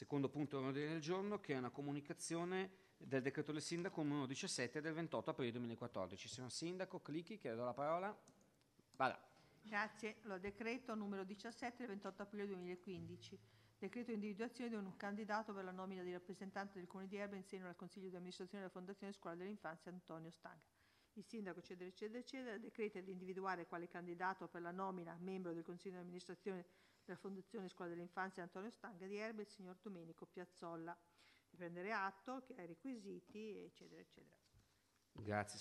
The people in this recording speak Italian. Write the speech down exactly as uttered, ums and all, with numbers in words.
secondo punto dell'ordine del giorno, che è una comunicazione del decreto del sindaco numero diciassette del ventotto aprile duemilaquattordici. Signor Sindaco, clicchi, chiedo la parola. Vada. Grazie. Allora, decreto numero diciassette del ventotto aprile duemilaquindici. Decreto di individuazione di un candidato per la nomina di rappresentante del Comune di Erba in seno al Consiglio di amministrazione della Fondazione Scuola dell'Infanzia Antonio Stanga. Il sindaco, eccetera, eccetera, eccetera, decreta di individuare quale candidato per la nomina membro del Consiglio di amministrazione della Fondazione Scuola dell'Infanzia Antonio Stanga di Erba il signor Domenico Piazzolla. Di prendere atto che ha i requisiti, eccetera, eccetera. Grazie.